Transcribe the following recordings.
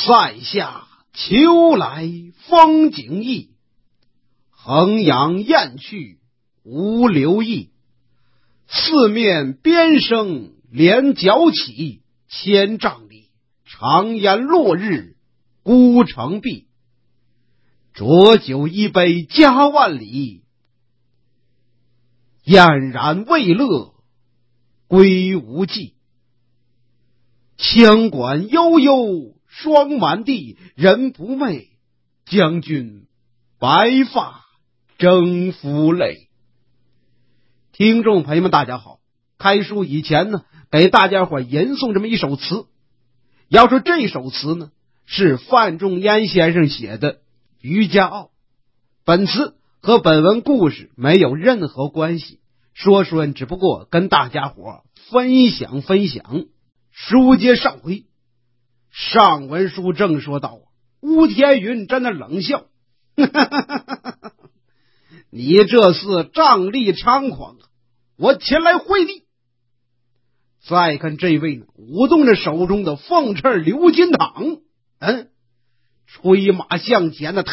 塞下秋来风景异，衡阳雁去无留意。四面边声连角起，千丈里长烟落日孤城闭。浊酒一杯家万里，俨然未乐归无计。枪管悠悠霜满地，人不寐，将军白发征夫泪。听众朋友们大家好，开书以前呢，给大家伙吟诵这么一首词。要说这首词呢，是范仲淹先生写的《渔家傲》。本词和本文故事没有任何关系，说只不过跟大家伙分享。书接上回，上文书正说到，吴天云真的冷笑你这厮仗力猖狂啊，我前来会你。再看这位呢，舞动着手中的凤翅鎏金淌，吹马向前的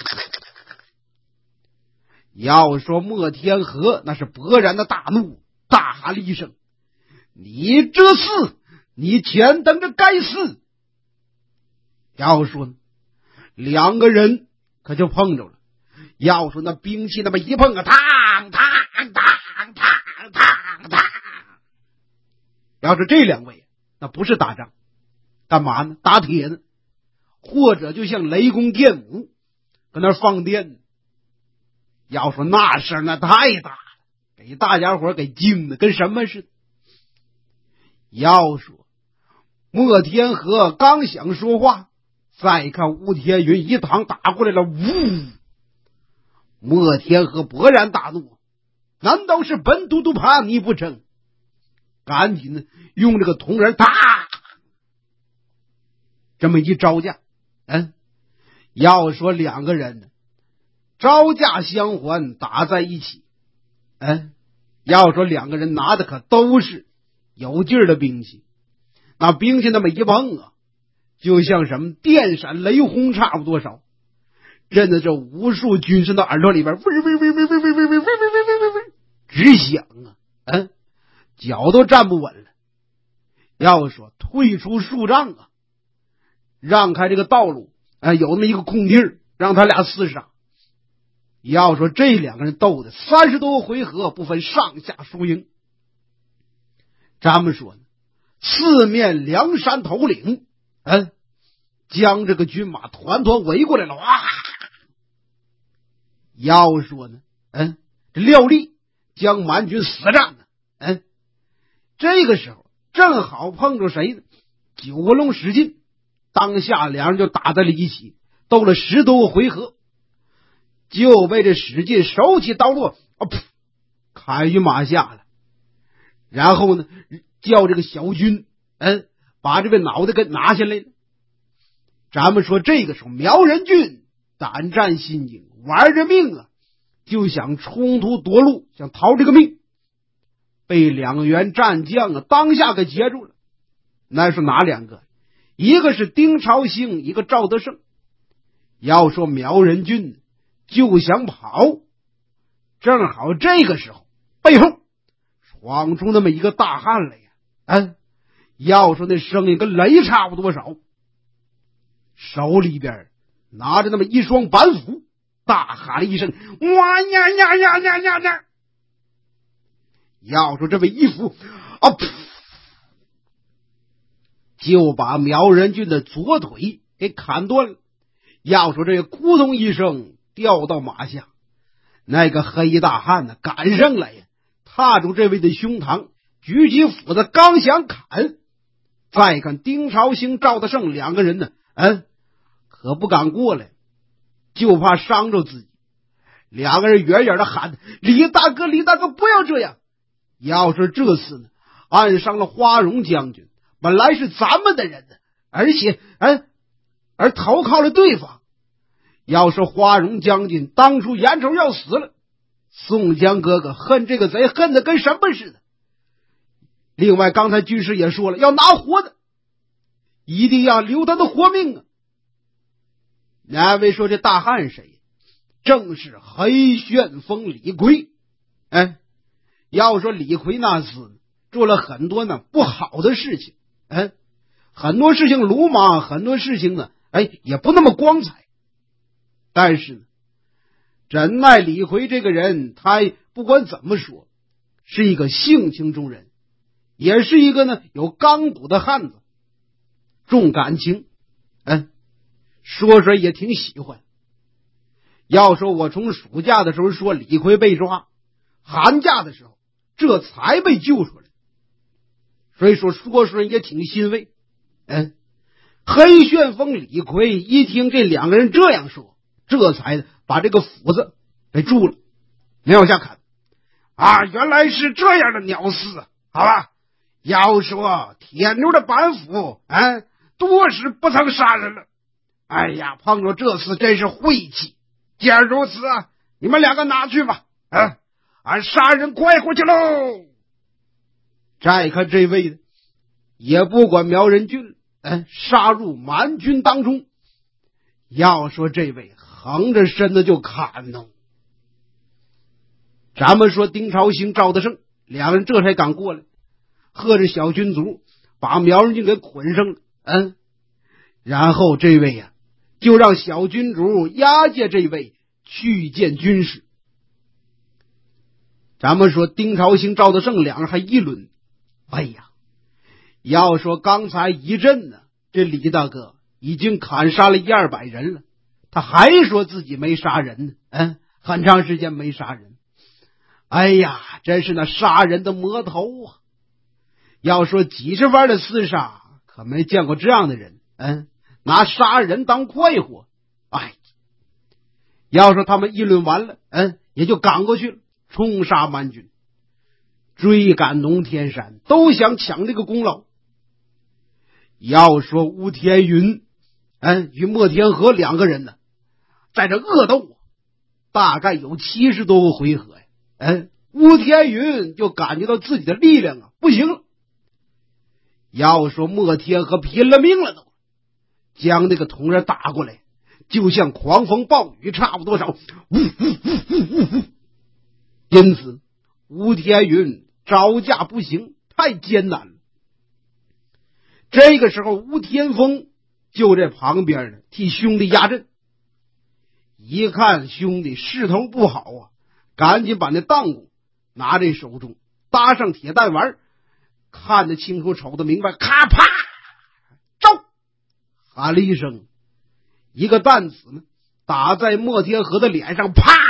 要说莫天和那是勃然的大怒，大喊了一声：你这厮，你全等着该死！要说呢，两个人可就碰着了。要说那兵器那么一碰啊，嘡嘡嘡嘡嘡嘡。要是这两位那不是打仗，干嘛呢？打铁呢，或者就像雷公电舞搁那放电呢。要说那声那太大了，给大家伙给惊的跟什么似的。要说莫天和刚想说话，再看吴天云一趟打过来了，呜！莫天和勃然大怒，难道是本都督怕你不成？赶紧呢用这个铜人打这么一招架。要说两个人呢招架相还，打在一起。要说两个人拿的可都是有劲儿的兵器，那兵器那么一碰啊，就像什么电闪雷轰差不多少，震得这无数军士的耳朵里边直响啊，脚都站不稳了。要说退出数丈啊，让开这个道路，有那么一个空地儿，让他俩厮杀。要说这两个人斗的30多回合，不分上下输赢。咱们说呢，四面梁山头领，将这个军马团团围过来了。哇！要说呢，这廖立将满军死战呢。这个时候正好碰着谁呢？九纹龙史进。当下两人就打在了一起，斗了10多个回合，就被这史进手起刀落，砍于马下了。然后呢，叫这个小军，把这个脑袋给拿下来了。咱们说这个时候苗人俊胆战心惊，玩着命啊，就想冲突夺路，想逃这个命，被两员战将啊当下给截住了。那是哪两个？一个是丁朝兴，一个赵德胜。要说苗人俊就想跑，正好这个时候背后闯出那么一个大汉来呀！要说那声音跟雷差不多少，手里边拿着那么一双板斧，大喊了一声：哇呀呀呀呀呀呀！要说这么一斧就把苗人俊的左腿给砍断了。要说这个咕咚一声掉到马下，那个黑大汉呢赶上来呀，踏住这位的胸膛，举起斧子刚想砍。再看丁朝兴、赵德胜两个人呢，可不敢过来，就怕伤着自己。两个人远远的喊：李大哥，李大哥，不要这样！要是这次呢暗伤了花荣将军，本来是咱们的人呢，而投靠了对方。要是花荣将军当初眼瞅要死了，宋江哥哥恨这个贼恨得跟什么似的。另外刚才军师也说了，要拿活的，一定要留他的活命啊！ 哪位说这大汉谁？正是黑旋风李逵。要说李逵那厮做了很多呢不好的事情，很多事情鲁莽，很多事情呢也不那么光彩。但是呢，真奈李逵这个人，他不管怎么说是一个性情中人，也是一个呢有刚骨的汉子，重感情，说说也挺喜欢。要说我从暑假的时候说李逵被抓，寒假的时候这才被救出来，所以说说人也挺欣慰。黑旋风李逵一听这两个人这样说，这才把这个斧子给住了，没往下砍。原来是这样的鸟事，好吧。要说铁牛的板斧，多时不曾杀人了。碰着这次真是晦气。既然如此，你们两个拿去吧，俺杀人快活去喽。再看这位呢，也不管苗人俊，杀入蛮军当中。要说这位横着身子就砍呢。咱们说丁朝兴、赵德胜两人这才赶过来，喝着小军卒把苗人俊给捆上了。然后这位就让小军卒押解这位去见军师。咱们说丁朝兴、赵德胜两人还议论，要说刚才一阵呢，这李大哥已经砍杀了100-200人了，他还说自己没杀人呢，很长时间没杀人。真是那杀人的魔头啊！要说几十番的厮杀，可没见过这样的人，拿杀人当快活。要说他们议论完了，也就赶过去了，冲杀蛮军，追赶农天山，都想抢这个功劳。要说吴天云与莫天和两个人呢，在这恶斗，大概有70多个回合吴天云就感觉到自己的力量不行了。要说莫天和拼了命了都，将那个铜人打过来，就像狂风暴雨差不多少。因此吴天云招架不行，太艰难了。这个时候吴天峰就在旁边替兄弟压阵，一看兄弟势头不好赶紧把那当鼓拿在手中，搭上铁弹丸，看得清楚瞅得明白，咔啪招，喊了一声，一个弹子呢打在莫天和的脸上，啪！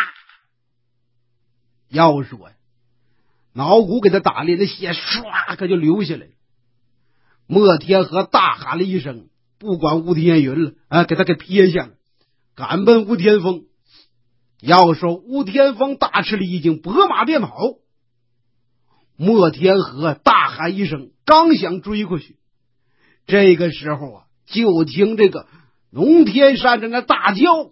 要说脑骨给他打裂，那血唰可就流下来了。莫天和大喊了一声，不管吴天云了，给他给撇下了，赶奔吴天峰。要说吴天峰大吃了一惊，拨马便跑。莫天和大喊一声，刚想追过去，这个时候就听这个农天山正在大叫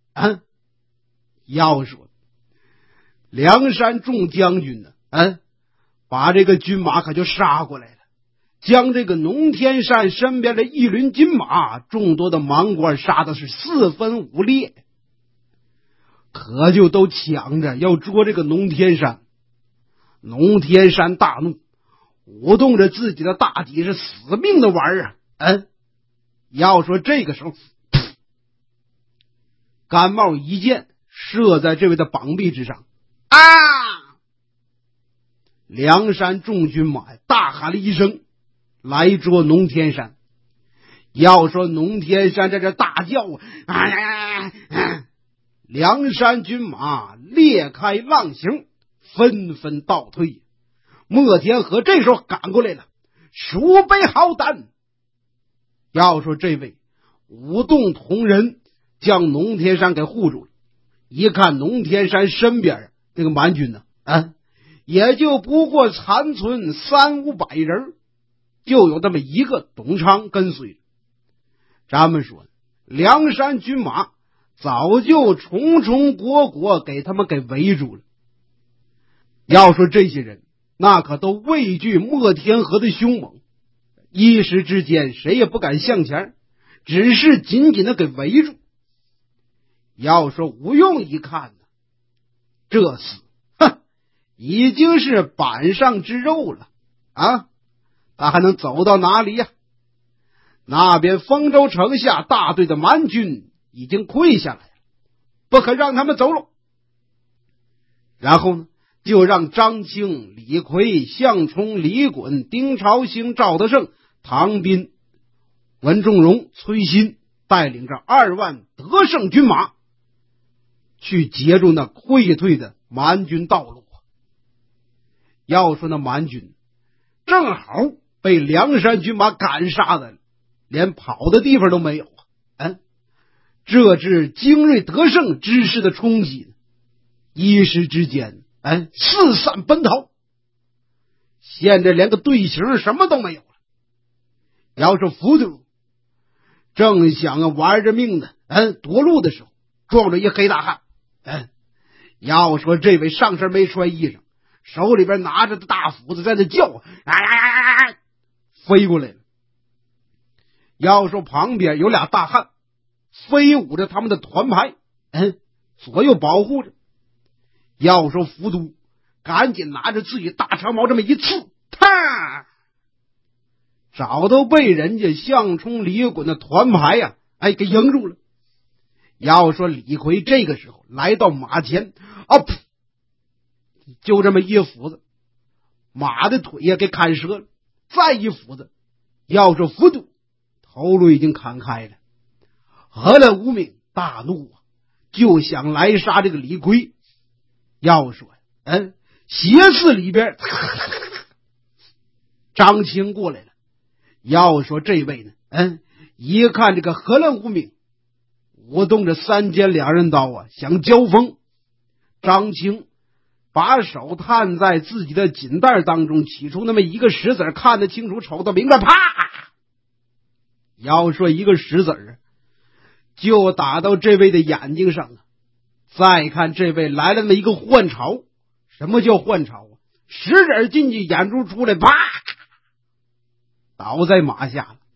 要说梁山众将军呢，把这个军马可就杀过来了，将这个农天山身边的一轮金马众多的蛮官杀的是4分5裂，可就都抢着要捉这个农天山。农天山大怒，舞动着自己的大戟，是死命的玩要说这个时候，甘茂一箭射在这位的膀臂之上，梁山众军马大喊了一声，来捉农天山。要说农天山在这大叫梁山军马裂开浪形，纷纷倒退。莫天和这时候赶过来了，鼠辈好胆！要说这位舞动铜人将农天山给护住了，一看农天山身边这个蛮军呢，也就不过残存300-500人，就有这么一个董昌跟随着。咱们说梁山军马早就重重裹裹给他们给围住了。要说这些人那可都畏惧莫天和的凶猛，一时之间谁也不敢向前，只是紧紧的给围住。 要说吴用一看呢，这厮已经是板上之肉了啊，他还能走到哪里呀？那边丰州城下大队的蛮军已经跪下来了，不可让他们走了。然后呢，就让张清、李逵、项冲、李衮、丁朝兴、赵德胜、唐斌、文仲荣、崔新带领着2万得胜军马去截住那溃退的蛮军道路。要说那蛮军正好被梁山军马赶杀的连跑的地方都没有啊！这支精锐得胜之势的冲击，一时之间四散奔逃，现在连个队形什么都没有了。要是浮屠正想玩着命的夺路的时候，撞着一黑大汉。要说这位上身没穿衣裳，手里边拿着的大斧子在那叫，飞过来了。要说旁边有俩大汉飞舞着他们的团牌，左右保护着。要说浮屠赶紧拿着自己大长矛这么一刺，早都被人家项冲、李衮的团牌给迎住了。要说李逵这个时候来到马前，就这么一斧子，马的腿也给砍折了，再一斧子，要说浮屠头颅已经砍开了。荷兰无名大怒就想来杀这个李逵。要说斜刺里边张清过来了。要说这位呢一看这个荷兰无名舞动着3尖2刃刀想交锋，张清把手探在自己的锦袋当中，取出那么一个石子，看得清楚瞅得明白，啪！要说一个石子就打到这位的眼睛上了。再看这位来了那么一个换巢，什么叫换巢石子进去，眼珠出来，啪，倒在马下了。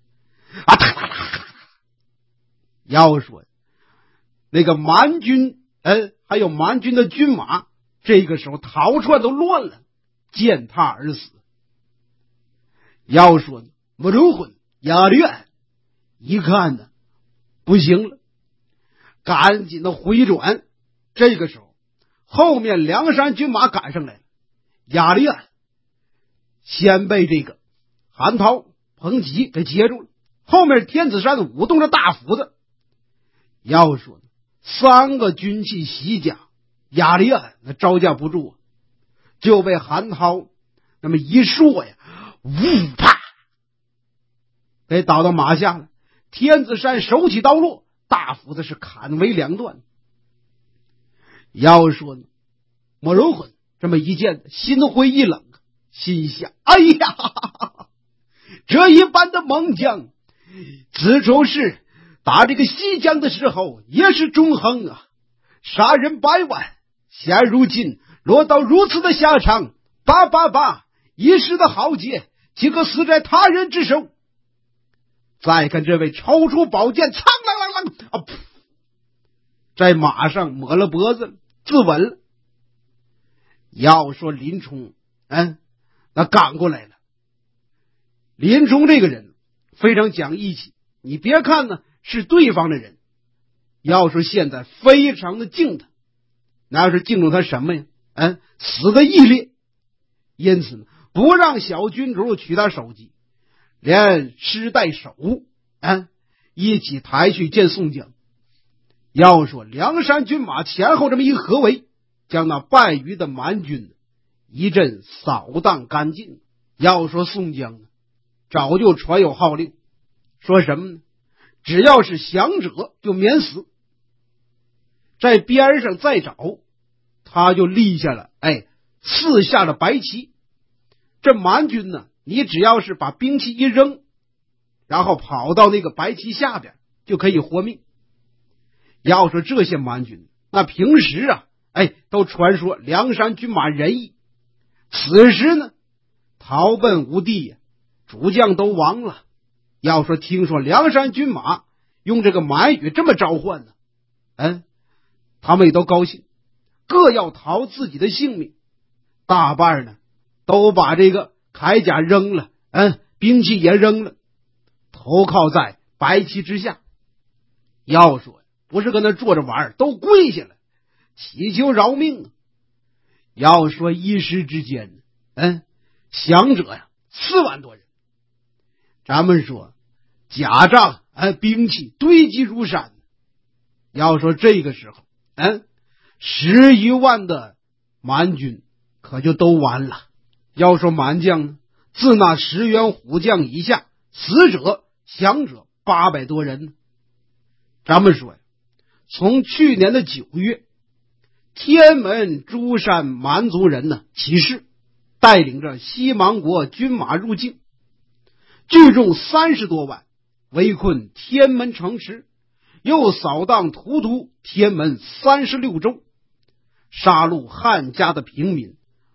要说那个蛮军还有蛮军的军马，这个时候逃窜都乱了，践踏而死。要说慕容混、亚律安一看呢不行了，赶紧的回转。这个时候后面梁山军马赶上来了，亚律安先被这个韩涛、彭吉给截住了，后面天子山舞动着大斧子。要说3个军器袭甲，亚律安那招架不住就被韩涛那么一说啪，给倒到马下了。天子山手起刀落，大斧子是砍为2段。要说呢，慕容混这么一见，心灰意冷，心想：哎呀，这一般的猛将，自从是打这个西江的时候也是中横杀人100万，现如今落到如此的下场，一时的豪杰岂可死在他人之手？再看这位抽出宝剑，苍啷啷啷在马上抹了脖子，自刎了。要说林冲那赶过来了。林冲这个人非常讲义气，你别看呢是对方的人，要说现在非常的敬他，那要是敬重他什么呀？死的义烈。因此呢不让小军主取他首级，连尸带首一起抬去见宋江。要说梁山军马前后这么一合围，将那败余的蛮军一阵扫荡干净。要说宋江呢早就传有号令，说什么呢？只要是降者就免死。在边上再找，他就立下了刺下了白旗。这蛮军呢，你只要是把兵器一扔，然后跑到那个白旗下边，就可以活命。要说这些蛮军，那平时都传说梁山军马仁义，此时呢逃奔无地主将都亡了。要说听说梁山军马用这个满语这么召唤呢， 他们也都高兴，各要逃自己的性命。大半呢都把这个铠甲扔了，兵器也扔了，投靠在白旗之下。要说不是跟那坐着玩，都跪下了祈求饶命啊！要说一时之间，降者呀4万多人。咱们说甲仗兵器堆积如山。要说这个时候10余万的蛮军可就都完了。要说蛮将呢，自那10员虎将以下，死者降者800多人。咱们说呀，从去年的9月，天门诸山蛮族人呢起事，带领着西芒国军马入境，聚众30多万，围困天门城池，又扫荡荼毒天门36州，杀戮汉家的平民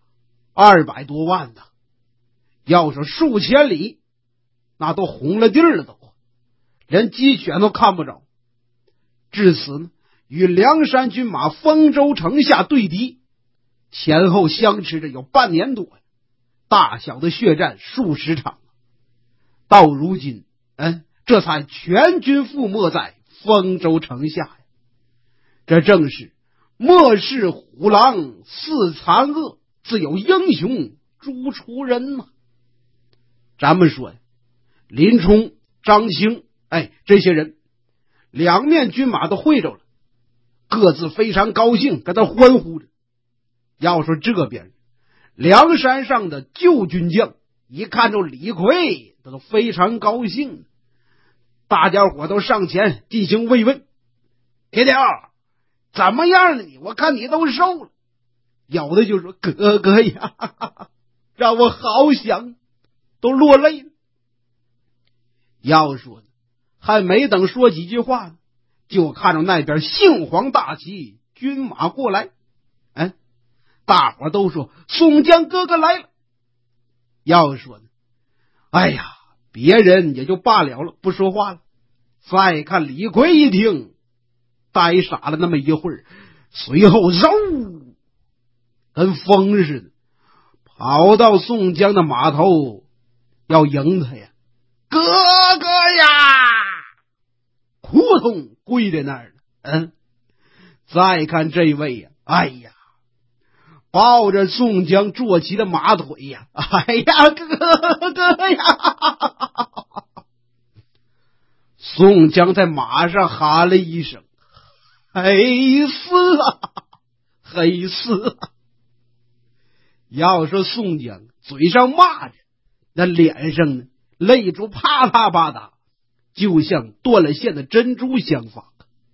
200多万的。要说数千里，那都红了地儿了，都连鸡犬都看不着。至此呢，与梁山军马丰州城下对敌，前后相持着有半年多，大小的血战数十场。到如今这才全军覆没在丰州城下呀。这正是末世虎狼似残恶，自有英雄诸出人呐。咱们说呀，林冲、张兴这些人两面军马都会着了，各自非常高兴，跟他欢呼着。要说这边梁山上的旧军将一看着李逵，都非常高兴，大家伙都上前进行慰问。铁雕怎么样了你？我看你都瘦了。有的就说哥哥呀，让我好想，都落泪了。要说呢，还没等说几句话呢，就看到那边杏黄大旗军马过来。大伙都说宋江哥哥来了。要说呢，别人也就罢了，不说话了。再看李逵一听，呆傻了那么一会儿，随后嗖，跟风似的跑到宋江的码头要迎他呀。哥哥呀，扑通跪在那儿了。再看这位呀，抱着宋江坐骑的马腿呀，哥哥呀！宋江在马上喊了一声：“黑丝啊，黑丝啊！”要说宋江嘴上骂着，那脸上呢泪珠啪啪啪嗒，就像断了线的珍珠相仿。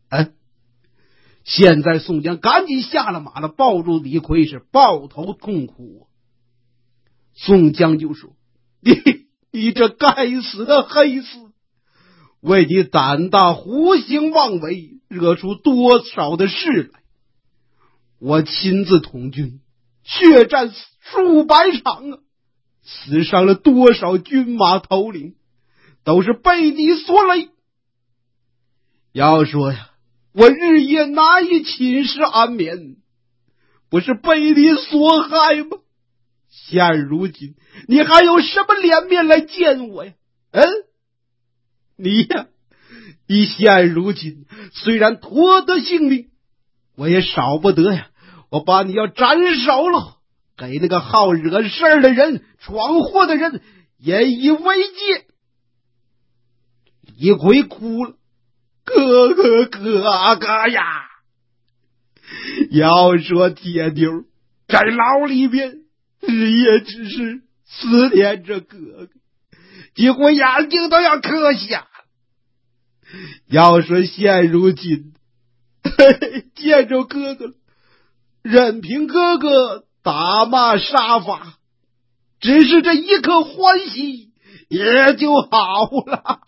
现在宋江赶紧下了马了，抱住李逵是抱头痛哭。宋江就说：“你这该死的黑丝，为你胆大胡行妄为，惹出多少的事来！我亲自统军，血战数百场啊，死伤了多少军马头领，都是被你所累。要说呀，我日夜难以寝食安眠，不是被你所害吗？现如今你还有什么脸面来见我呀？你现如今虽然脱得性命，我也少不得呀，我把你要斩首了，给那个好惹事儿的人、闯祸的人引以为戒。”李逵哭了：“哥哥呀！要说铁牛在牢里边日夜之事思念着哥哥，几乎眼睛都要磕下。要说现如今见着哥哥，任凭哥哥打骂杀伐，只是这一刻欢喜也就好了。”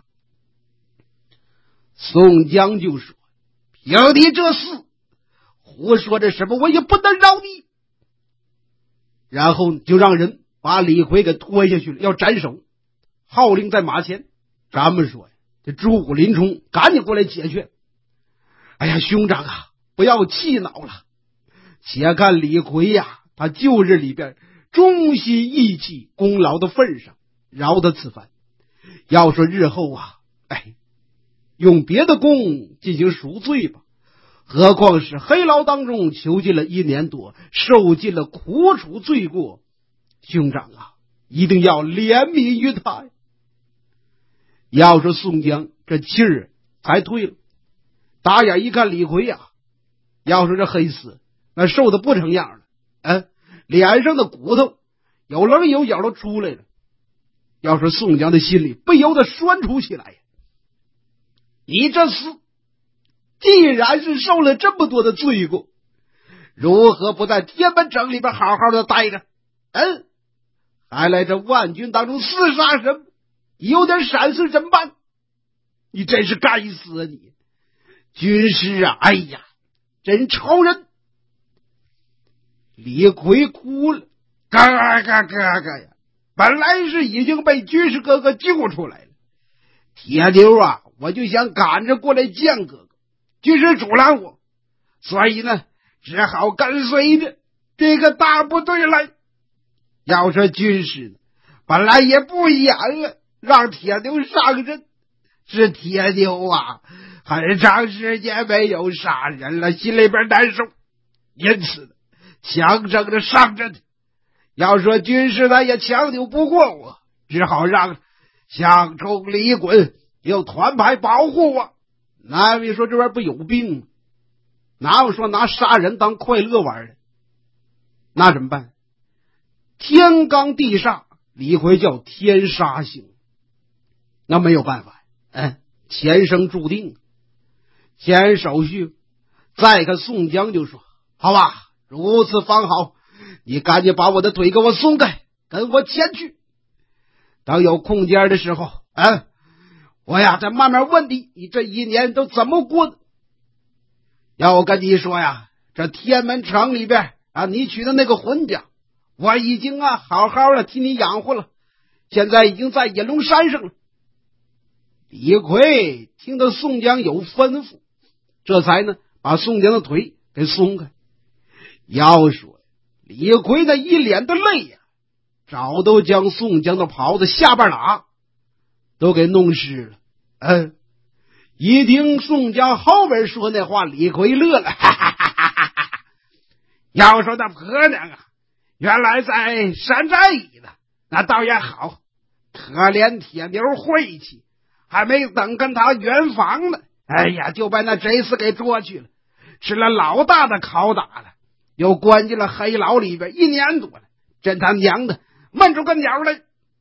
宋江就说：“凭你这厮胡说着什么，我也不能饶你。”然后就让人把李逵给拖下去了，要斩首，号令在马前。咱们说呀，这朱虎林冲赶紧过来解劝：“兄长啊， 不要气恼了。且看李逵呀，他旧日里边忠心义气功劳的份上，饶他此番。要说日后啊，用别的功进行赎罪吧。何况是黑牢当中囚禁了1年多，受尽了苦楚罪过，兄长啊，一定要怜悯于他呀。要说宋江这气儿才退了，打眼一看李逵呀，要说这黑丝那瘦的不成样了，脸上的骨头有棱有角都出来了。要说宋江的心里不由得酸楚起来呀，你这厮既然是受了这么多的罪过，如何不在天门城里边好好的待着？还来这万军当中厮杀什么？有点闪失怎么办？你真是该死啊你！军师啊，哎呀，真超人！李逵哭了，嘎嘎嘎嘎呀！本来是已经被军师哥哥救出来了，铁牛啊，我就想赶着过来见哥哥，军师阻拦我，所以呢，只好跟随着这个大部队来。要说军师呢，本来也不演了，让铁牛上阵，是铁牛啊，很长时间没有杀人了，心里边难受，因此呢，强争着上阵。要说军师呢也强扭不过我，只好让项冲、李衮用团牌保护我。哪位说这玩意儿不有病吗？哪有说拿杀人当快乐玩的？那怎么办？天罡地煞，李逵叫天杀星，那没有办法，前生注定。签手续，再看宋江就说：“好吧，如此方好，你赶紧把我的腿给我松开，跟我前去。等有空间的时候，我呀再慢慢问你，你这1年都怎么过的？要我跟你说呀，这天门城里边啊，你娶的那个婚家，我已经好好的替你养活了，现在已经在隐龙山上了。”李逵听到宋江有吩咐，这才呢把宋江的腿给松开。要说李逵那一脸的泪呀，早都将宋江的袍子下半拉都给弄湿了。一听宋江后边说那话，李逵乐了，哈哈哈哈哈哈！要说那婆娘啊，原来在山寨里呢，那倒也好，可怜铁牛晦气，还没等跟他圆房呢，就把那贼厮给捉去了，吃了老大的拷打了，又关进了黑牢里边1年多了，真他娘的闷出个鸟来。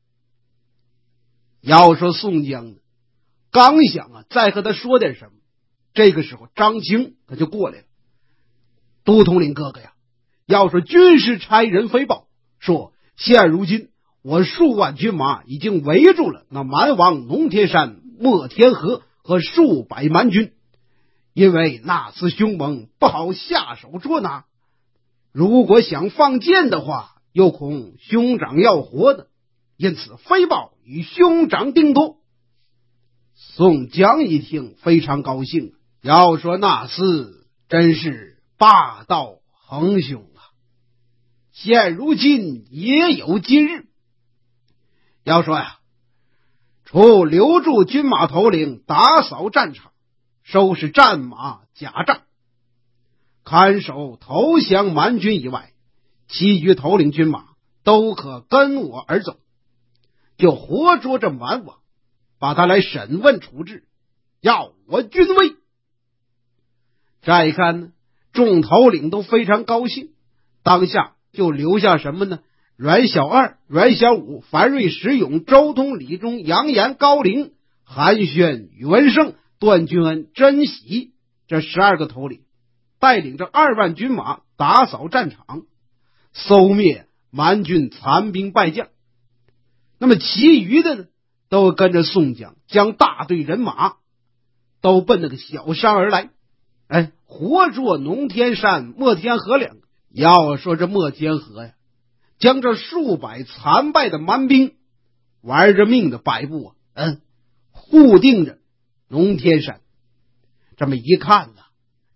要说宋江呢，刚想再和他说点什么，这个时候张青他就过来了。都统领哥哥呀，要说军师差人飞报说，现如今我数万军马已经围住了那蛮王农天山、莫天河和数百蛮军，因为那厮凶猛，不好下手捉拿，如果想放箭的话，又恐兄长要活的，因此飞报与兄长定夺。宋江一听非常高兴，要说那厮真是霸道横凶啊，现如今也有今日。要说呀，除留住军马头领打扫战场，收拾战马甲仗，看守投降蛮军以外，其余头领军马都可跟我而走，就活捉这蛮王，把他来审问处置，要我军威。再看呢，众头领都非常高兴，当下就留下什么呢？阮小二、阮小五、樊瑞、石勇、周通、李忠、杨延、高陵、韩宣、宇文胜、段俊恩、甄喜这12个头领，带领着2万军马打扫战场，搜灭蛮军残兵败将。那么其余的呢，都跟着宋江将大队人马都奔那个小山而来，活捉农天山、莫天河2个。要说这莫天河呀，将这数百残败的蛮兵玩着命的摆布护定着农天山。这么一看呢，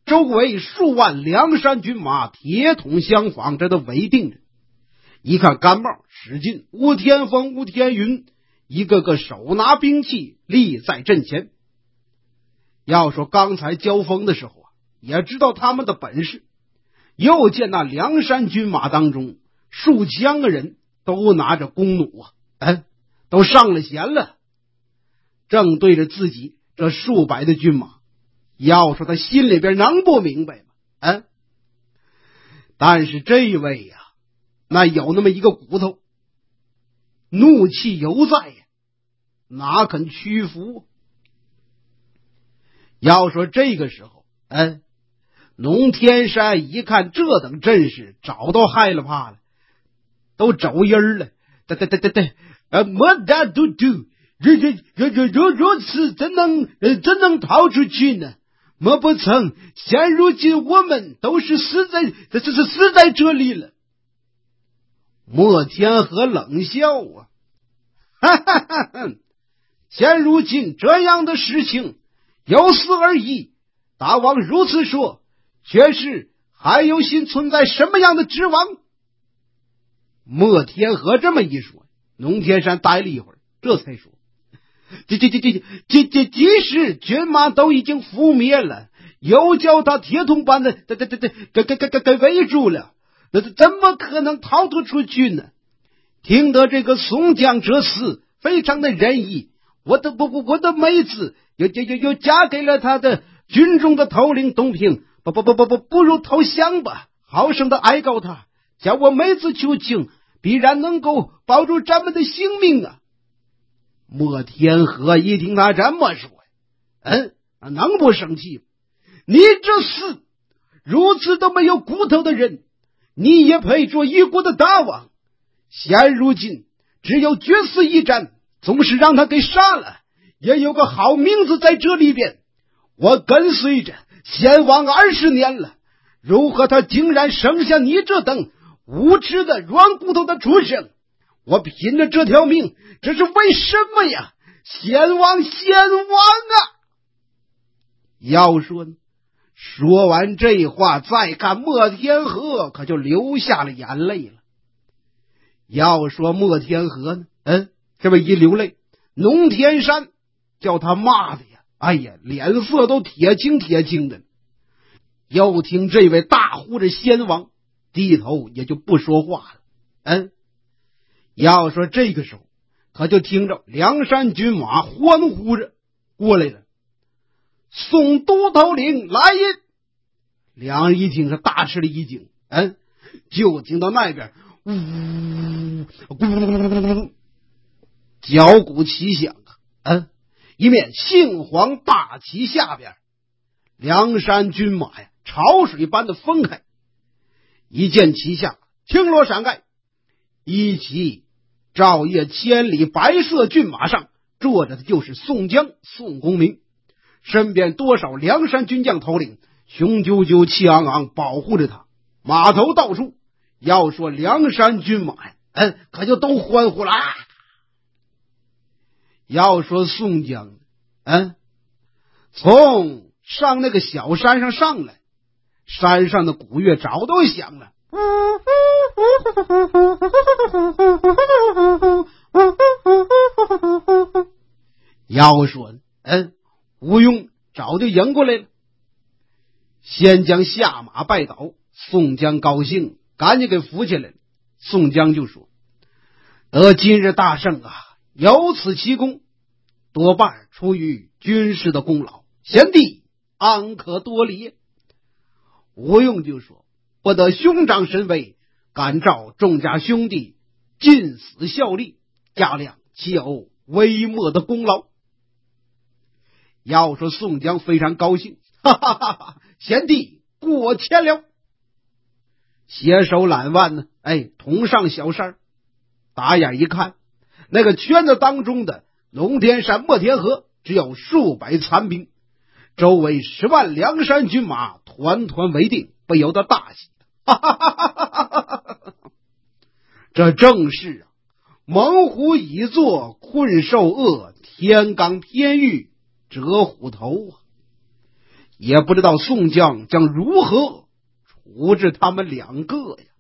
周围数万梁山军马铁桶相仿，这都围定着。一看甘茂、史进、吴天风、吴天云一个个手拿兵器立在阵前。要说刚才交锋的时候也知道他们的本事。又见那梁山军马当中数千个人都拿着弓弩都上了弦了，正对着自己这数百的军马。要说他心里边能不明白吗？但是这位那有那么一个骨头，怒气犹在哪肯屈服？要说这个时候农天山一看这等阵势，早都害了怕了，都走音了。没大都嘟，如此怎能逃出去呢？莫不曾，现如今我们都是死在这里了。莫天和冷笑哈哈哈哈！现如今这样的事情有死而已，大王如此说，却是还有心存在什么样的指望？莫天和这么一说，农天山呆了一会儿，这才说：即使军马都已经覆灭了，又叫他铁桶般的给围住了，怎么可能逃得出去呢？听得这个宋江这厮非常的仁义，我的妹子又嫁给了他的军中的头领东平，不如投降吧，好生的哀告他，叫我妹子求情，必然能够保住咱们的性命啊！莫天和一听他这么说，能不生气？你这厮如此都没有骨头的人，你也配做一国的大王？现如今只有决死一战，总是让他给杀了，也有个好名字在这里边。我跟随着先王20年了，如何他竟然生下你这等无耻的软骨头的畜生？我拼着这条命，这是为什么呀？先王要说呢，说完这话，再看莫天和可就流下了眼泪了。要说莫天和呢，这么一流泪，农天山叫他骂的脸色都铁青的。又听这位大呼着先王，低头也就不说话了。要说这个时候，可就听着梁山军马欢呼着过来了，宋都头领来也！两人一听是大吃了一惊，就听到那边呜，脚鼓齐响一面杏黄大旗下边，梁山军马潮水般的分开，一见旗下青罗闪盖，一骑照夜千里白色骏马上坐着的就是宋江、宋公明，身边多少梁山军将头领雄赳赳气昂昂保护着他，马头到处。要说梁山军马可就都欢呼了要说宋江从上那个小山上上来，山上的鼓乐早都响了，要说吴用早就迎过来了，先将下马拜倒，宋江高兴，赶紧给扶起来了。宋江就说：得今日大胜有此奇功，多半出于军师的功劳，贤弟安可多礼？吴用就说：不得兄长神威，敢召众家兄弟尽死效力，家亮岂有微末的功劳？要说宋江非常高兴，哈哈哈哈，贤弟过谦了。携手揽腕呢，同上小山，打眼一看，那个圈子当中的龙天山、莫天河只有数百残兵，周围10万梁山军马团团围定，不由得大喜。哈哈哈哈哈哈！这正是猛虎已作困兽恶，天罡偏遇折虎头也不知道宋江将如何处置他们两个呀。